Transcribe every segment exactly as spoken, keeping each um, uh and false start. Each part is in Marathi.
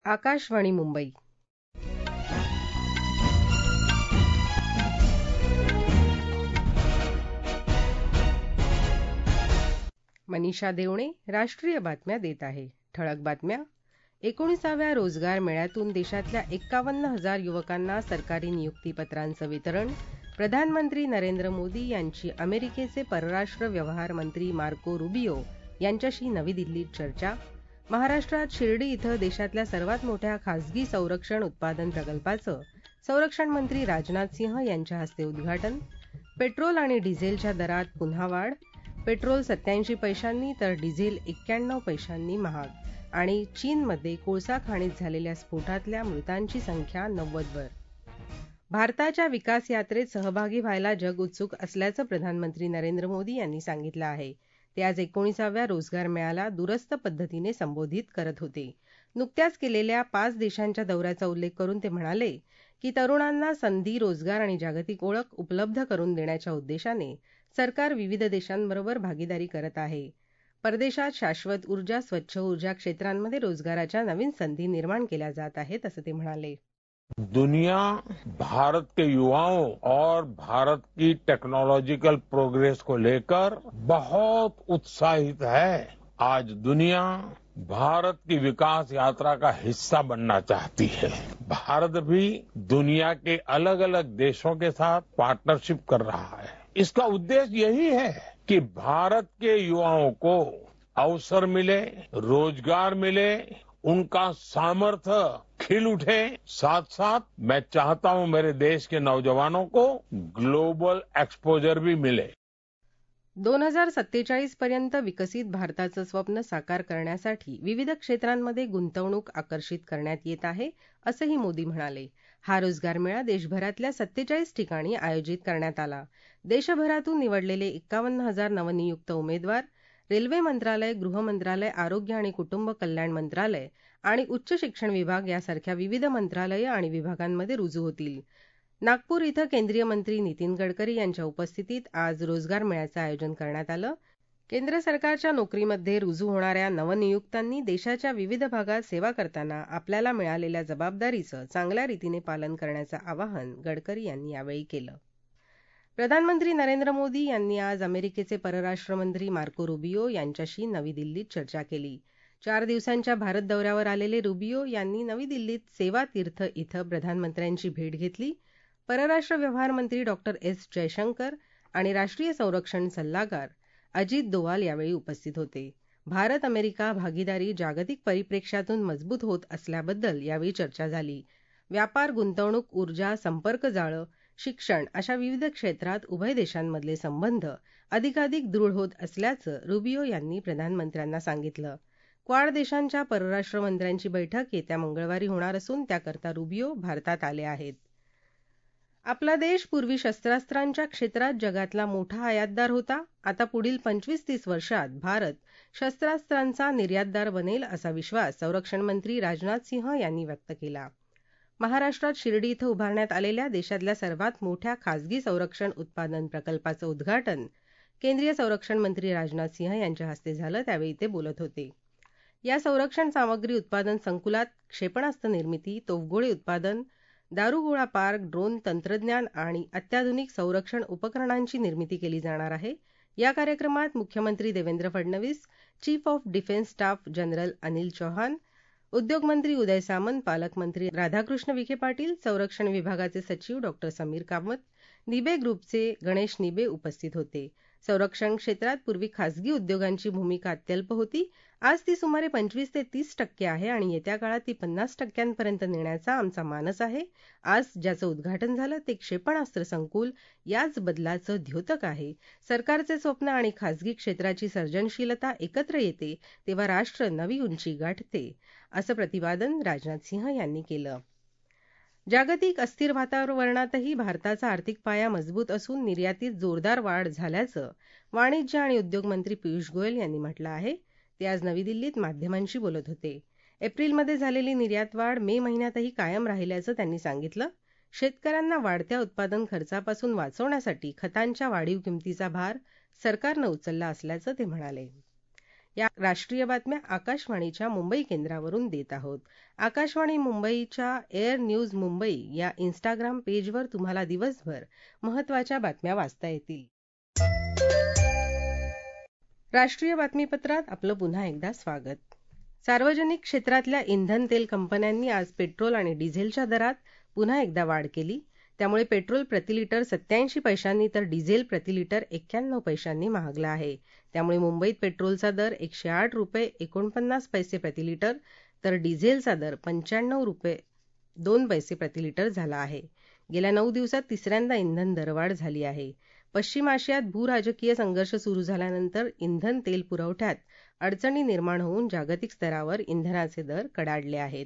आकाशवाणी मुंबई. मनीषा देवणे राष्ट्रीय बातम्या देत आहे. ठळक बातम्या. एकोणीसाव्या रोजगार मेळ्यातून देशातल्या एक्कावन्न हजार युवकांना सरकारी नियुक्तीपत्रांचं वितरण. प्रधानमंत्री नरेंद्र मोदी यांची अमेरिकेचे परराष्ट्र व्यवहार मंत्री मार्को रुबियो यांच्याशी नवी दिल्लीत चर्चा. महाराष्ट्रात शिर्डी इथं देशातल्या सर्वात मोठ्या खासगी संरक्षण उत्पादन प्रकल्पाचं संरक्षण मंत्री राजनाथ सिंह यांच्या हस्ते उद्घाटन. पेट्रोल आणि डिझेलच्या दरात पुन्हा वाढ. पेट्रोल सत्याऐंशी पैशांनी तर डिझेल एक्क्याण्णव पैशांनी महाग. आणि चीनमध्ये कोळसा खाणीत झालेल्या स्फोटातल्या मृतांची संख्या नव्वदवर. भारताच्या विकास यात्रेत सहभागी व्हायला जग उत्सुक असल्याचं प्रधानमंत्री नरेंद्र मोदी यांनी सांगितलं आहे. ते आज एकोणीसाव्या रोजगार मेळ्याला दूरस्थ पद्धतीने संबोधित करत होते. नुकत्याच केलेल्या पाच देशांच्या दौऱ्याचा उल्लेख करून ते म्हणाले की तरुणांना संधी, रोजगार आणि जागतिक ओळख उपलब्ध करून देण्याच्या उद्देशाने सरकार विविध देशांबरोबर भागीदारी करत आहे. परदेशात शाश्वत ऊर्जा, स्वच्छ ऊर्जा क्षेत्रांमध्ये रोजगाराच्या नवीन संधी निर्माण केल्या जात आहेत, असं ते म्हणाले. दुनिया भारत के युवाओं और भारत की टेक्नोलॉजिकल प्रोग्रेस को लेकर बहुत उत्साहित है. आज दुनिया भारत की विकास यात्रा का हिस्सा बनना चाहती है. भारत भी दुनिया के अलग अलग देशों के साथ पार्टनरशिप कर रहा है. इसका उद्देश्य यही है कि भारत के युवाओं को अवसर मिले, रोजगार मिले, उनका सामर्थ्य खिल उठे. साथ साथ मैं चाहता हूं मेरे देश के नौजवानों को ग्लोबल एक्सपोजर भी मिले. दोन हजार सत्तेचाळीस पर्यंत विकसित भारताचं स्वप्न साकार करण्यासाठी विविध क्षेत्रांमध्ये गुंतवणूक आकर्षित करण्यात येत आहे, असंही मोदी म्हणाले. हा रोजगार मेळा देशभरातल्या सत्तेचाळीस ठिकाणी आयोजित करण्यात आला. देशभरातून निवडलेले एक्कावन्न हजार नवनियुक्त उमेदवार रेल्वे मंत्रालय, गृह मंत्रालय, आरोग्य आणि कुटुंब कल्याण मंत्रालय आणि उच्च शिक्षण विभाग यासारख्या विविध मंत्रालयं आणि विभागांमध्ये रुजू होतील. नागपूर इथं केंद्रीय मंत्री नितीन गडकरी यांच्या उपस्थितीत आज रोजगार मेळ्याचं आयोजन करण्यात आलं. केंद्र सरकारच्या नोकरीमध्ये रुजू होणाऱ्या नवनियुक्तांनी देशाच्या विविध भागात सेवा करताना आपल्याला मिळालेल्या जबाबदारीचं चांगल्या रीतीने पालन करण्याचं आवाहन गडकरी यांनी यावेळी केलं. प्रधानमंत्री नरेंद्र मोदी यांनी आज अमेरिकेचे परराष्ट्र मंत्री मार्को रुबियो यांच्याशी नवी दिल्लीत चर्चा केली. चार दिवसांच्या भारत दौऱ्यावर आलेले रुबियो यांनी नवी दिल्लीत सेवा तीर्थ इथं प्रधानमंत्र्यांची भेट घेतली. परराष्ट्र व्यवहार मंत्री डॉक्टर एस जयशंकर आणि राष्ट्रीय संरक्षण सल्लागार अजित दोवाल यावेळी उपस्थित होते. भारत अमेरिका भागीदारी जागतिक परिप्रेक्ष्यातून मजबूत होत असल्याबद्दल यावेळी चर्चा झाली. व्यापार, गुंतवणूक, ऊर्जा, संपर्क जाळं, शिक्षण अशा विविध क्षेत्रात उभय देशांमधले संबंध अधिकाधिक दृढ होत असल्याचं रुबियो यांनी प्रधानमंत्र्यांना सांगितलं. क्वाड देशांच्या परराष्ट्र मंत्र्यांची बैठक येत्या मंगळवारी होणार असून त्याकरता रुबियो भारतात आले आहेत. आपला देश पूर्वी शस्त्रास्त्रांच्या क्षेत्रात जगातला मोठा आयातदार होता. आता पुढील पंचवीस तीस वर्षात भारत शस्त्रास्त्रांचा निर्यातदार बनेल असा विश्वास संरक्षण मंत्री राजनाथ सिंह यांनी व्यक्त केला. महाराष्ट्रात शिर्डी इथं उभारण्यात आलेल्या देशातल्या सर्वात मोठ्या खासगी संरक्षण उत्पादन प्रकल्पाचं उद्घाटन केंद्रीय संरक्षण मंत्री राजनाथ सिंह यांच्या हस्ते झालं. त्यावेळी ते बोलत होते. या संरक्षण सामग्री उत्पादन संकुलात क्षेपणास्त्र निर्मिती, तोफगोळे उत्पादन, दारुगोळा पार्क, ड्रोन तंत्रज्ञान आणि अत्याधुनिक संरक्षण उपकरणांची निर्मिती केली जाणार आहे. या कार्यक्रमात मुख्यमंत्री Devendra Fadnavis, chief of defence staff general Anil Chauhan, उद्योगमंत्री उदय सामंत, पालकमंत्री राधाकृष्ण विखे पाटील, संरक्षण विभागाचे सचिव डॉ समीर कामत, निबे ग्रुपचे गणेश निबे उपस्थित होते. संरक्षण क्षेत्रात पूर्वी खासगी उद्योगांची भूमिका अत्यल्प होती. आज ती सुमारे पंचवीस ते तीस टक्के आहे आणि येत्या काळात ती पन्नास टक्क्यांपर्यंत नेण्याचा आमचा मानस आहे. आज ज्याचं उद्घाटन झालं ते क्षेपणास्त्र संकुल याच बदलाचं द्योतक आहे. सरकारचे स्वप्न आणि खासगी क्षेत्राची सर्जनशीलता एकत्र येते तेव्हा राष्ट्र नवी उंची गाठते, असं प्रतिपादन राजनाथ सिंह यांनी केलं. जागतिक अस्थिर वातावरणातही भारताचा आर्थिक पाया मजबूत असून निर्यातीत जोरदार वाढ झाल्याचं वाणिज्य आणि उद्योग मंत्री पियुष गोयल यांनी म्हटलं आहे. ते आज नवी दिल्लीत माध्यमांशी बोलत होते. एप्रिलमध्ये झालेली निर्यात वाढ मे महिन्यातही कायम राहिल्याचं त्यांनी सांगितलं. शेतकऱ्यांना वाढत्या उत्पादन खर्चापासून वाचवण्यासाठी खतांच्या वाढीव किमतीचा भार सरकारनं उचलला असल्याचं ते म्हणाले. या राष्ट्रीय बातम्या आकाशवाणीच्या मुंबई केंद्रावरून देत आहोत. आकाशवाणी मुंबईच्या एअर न्यूज मुंबई या इन्स्टाग्राम पेजवर तुम्हाला दिवसभर महत्त्वाच्या बातम्या वाचता येतील. राष्ट्रीय बातमीपत्रात आपलं पुन्हा एकदा स्वागत. सार्वजनिक क्षेत्रातल्या इंधन तेल कंपन्यांनी आज पेट्रोल आणि डिझेलच्या दरात पुन्हा एकदा वाढ केली. त्यामुळे पेट्रोल प्रतिलिटर सत्याऐंशी पैशांनी तर डिझेल प्रतिलिटर एक्क्याण्णव पैशांनी महागला आहे. त्यामुळे मुंबईत पेट्रोलचा दर एकशे आठ रुपये एकोणपन्नास पैसे प्रतिलिटर तर डिझेलचा दर पंच्याण्णव रुपये दोन पैसे प्रतिलिटर झाला आहे. गेल्या नऊ दिवसात तिसऱ्यांदा इंधन दरवाढ झाली आहे. पश्चिम आशियात भूराजकीय संघर्ष सुरू झाल्यानंतर इंधन तेल पुरवठ्यात अडचणी निर्माण होऊन जागतिक स्तरावर इंधनाचे दर कडाडले आहेत.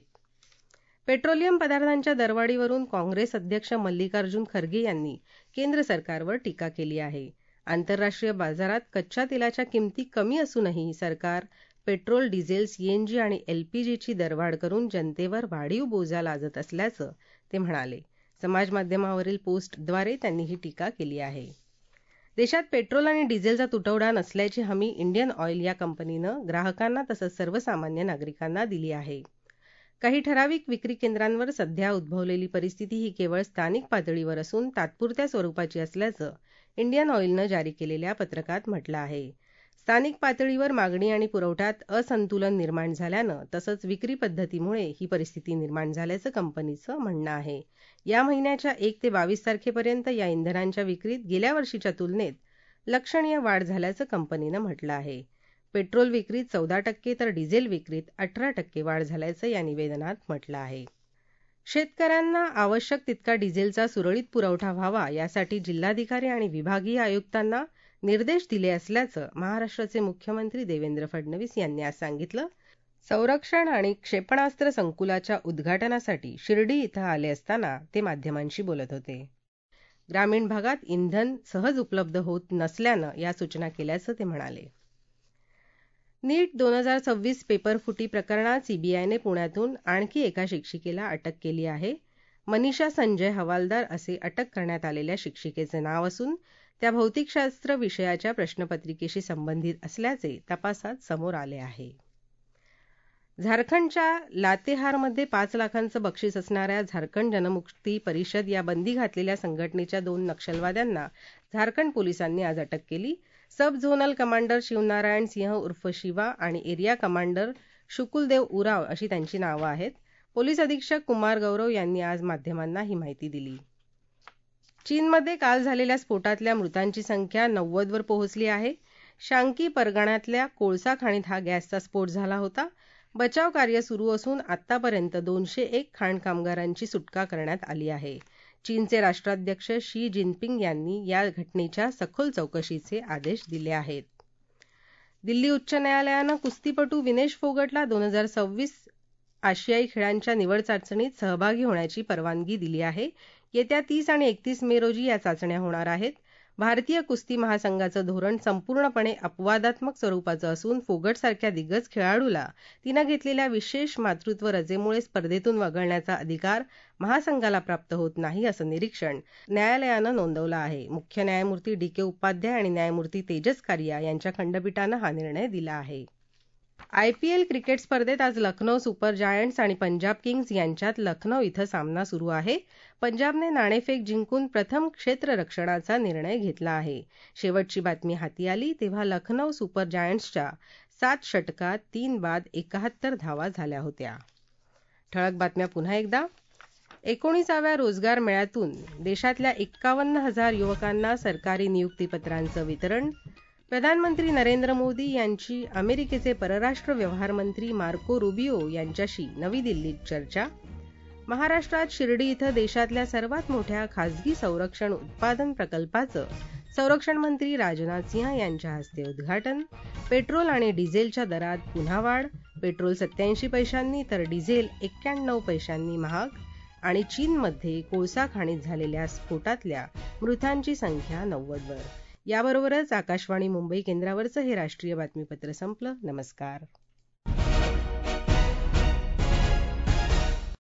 पेट्रोलियम पदार्थांच्या दरवाढीवरून काँग्रेस अध्यक्ष मल्लिकार्जुन खरगे यांनी केंद्र सरकारवर टीका केली आहे. आंतरराष्ट्रीय बाजारात कच्च्या तेलाच्या किमती कमी असूनही सरकार पेट्रोल, डिझेल, सीएनजी आणि एलपीजीची दरवाढ करून जनतेवर वाढीव बोजा लादत असल्याचं ते म्हणाले. समाजमाध्यमावरील पोस्टद्वारे त्यांनी ही टीका केली आहे. देशात पेट्रोल आणि डिझेलचा तुटवडा नसल्याची हमी इंडियन ऑइल या कंपनीनं ग्राहकांना तसंच सर्वसामान्य नागरिकांना दिली आहे. काही ठराविक विक्री केंद्रांवर सध्या उद्भवलेली परिस्थिती ही केवळ स्थानिक पातळीवर असून तात्पुरत्या स्वरूपाची असल्याचं इंडियन ऑइलनं जारी केलेल्या पत्रकात म्हटलं आहे. स्थानिक पातळीवर मागणी आणि पुरवठ्यात असंतुलन निर्माण झाल्यानं तसंच विक्री पद्धतीमुळे ही परिस्थिती निर्माण झाल्याचं कंपनीचं म्हणणं आहे. या महिन्याच्या एक ते बावीस तारखेपर्यंत या इंधनांच्या विक्रीत गेल्या वर्षीच्या तुलनेत लक्षणीय वाढ झाल्याचं कंपनीनं म्हटलं आहे. पेट्रोल विक्रीत चौदा टक्के तर डिझेल विक्रीत अठरा टक्के वाढ झाल्याचं या निवेदनात म्हटलं आहे. शेतकऱ्यांना आवश्यक तितका डिझेलचा सुरळीत पुरवठा व्हावा यासाठी जिल्हाधिकारी आणि विभागीय आयुक्तांना निर्देश दिले असल्याचं महाराष्ट्राचे मुख्यमंत्री देवेंद्र फडणवीस यांनी आज सांगितलं. संरक्षण आणि क्षेपणास्त्र संकुलाच्या उद्घाटनासाठी शिर्डी इथं आले असताना ते माध्यमांशी बोलत होते. ग्रामीण भागात इंधन सहज उपलब्ध होत नसल्यानं या सूचना केल्याचं ते म्हणाले. नीट दोन हजार सव्वीस पेपरफुटी प्रकरणात सीबीआयने पुण्यातून आणखी एका शिक्षिकेला अटक केली आहे. मनीषा संजय हवालदार असे अटक करण्यात आलेल्या शिक्षिकेचे नाव असून त्या भौतिकशास्त्र विषयाच्या प्रश्नपत्रिकेशी संबंधित असल्याचे तपासात समोर आले आहे. झारखंडच्या लातेहारमध्ये पाच लाखांचं बक्षीस असणाऱ्या झारखंड जनमुक्ती परिषद या बंदी घातलेल्या संघटनेच्या दोन नक्षलवाद्यांना झारखंड पोलिसांनी आज अटक केली. Sub zonal commander Shivnarayan Singh उर्फ शिवा आणि एरिया कमांडर शुकुलदेव उराव अशी त्यांची नावं आहेत. पोलीस अधीक्षक कुमार गौरव यांनी आज माध्यमांना ही माहिती दिली. चीनमध्ये काल झालेल्या स्फोटातल्या मृतांची संख्या नव्वदवर पोहोचली आहे. शांकी परगण्यातल्या कोळसा खाणीत हा गॅसचा स्फोट झाला होता. बचाव कार्य सुरू असून आतापर्यंत दोनशे एक खाण कामगारांची सुटका करण्यात आली आहे. चीनचे राष्ट्राध्यक्ष शी जिनपिंग यांनी या घटनेच्या सखोल चौकशीचे आदेश दिले आहेत. दिल्ली उच्च न्यायालयानं कुस्तीपटू विनेश फोगटला दोन हजार सव्वीस आशियाई खेळांच्या निवड चाचणीत सहभागी होण्याची परवानगी दिली आहे. येत्या तीस आणि एकतीस मे रोजी या चाचण्या होणार आहेत. भारतीय कुस्ती महासंघाचं धोरण संपूर्णपणे अपवादात्मक स्वरूपाचं असून फोगटसारख्या दिग्गज खेळाडूला तिनं घेतलेल्या विशेष मातृत्व रजेमुळे स्पर्धेतून वगळण्याचा अधिकार महासंघाला प्राप्त होत नाही असं निरीक्षण न्यायालयानं नोंदवलं आहे. मुख्य न्यायमूर्ती डी के उपाध्याय आणि न्यायमूर्ती तेजस कारिया यांच्या खंडपीठानं हा निर्णय दिला आहे. आयपीएल क्रिकेट स्पर्धेत आज लखनौ सुपर जायंट्स आणि पंजाब किंग्ज यांच्यात लखनौ इथं सामना सुरू आहे. पंजाबने नाणेफेक जिंकून प्रथम क्षेत्ररक्षणाचा निर्णय घेतला आहे. शेवटची बातमी हाती आली तेव्हा लखनौ सुपर जायंट्सच्या सात षटकात तीन बाद एकाहत्तर धावा झाल्या होत्या. ठळक बातम्या पुन्हा एकदा. एकोणीसाव्या रोजगार मेळ्यातून देशातल्या एक्कावन्न हजार युवकांना सरकारी नियुक्तीपत्रांचं वितरण. प्रधानमंत्री नरेंद्र मोदी यांची अमेरिकेचे परराष्ट्र व्यवहार मंत्री मार्को रुबियो यांच्याशी नवी दिल्लीत चर्चा. महाराष्ट्रात शिर्डी इथं देशातल्या सर्वात मोठ्या खासगी संरक्षण उत्पादन प्रकल्पाचं संरक्षण मंत्री राजनाथ सिंह यांच्या हस्ते उद्घाटन. पेट्रोल आणि डिझेलच्या दरात पुन्हा वाढ. पेट्रोल सत्याऐंशी पैशांनी तर डिझेल एक्क्याण्णव पैशांनी महाग. आणि चीनमध्ये कोळसा खाणीत झालेल्या स्फोटातल्या मृतांची संख्या नव्वदवर. याबरोबरच आकाशवाणी मुंबई केंद्रावरचं हे राष्ट्रीय बातमीपत्र संपलं. नमस्कार.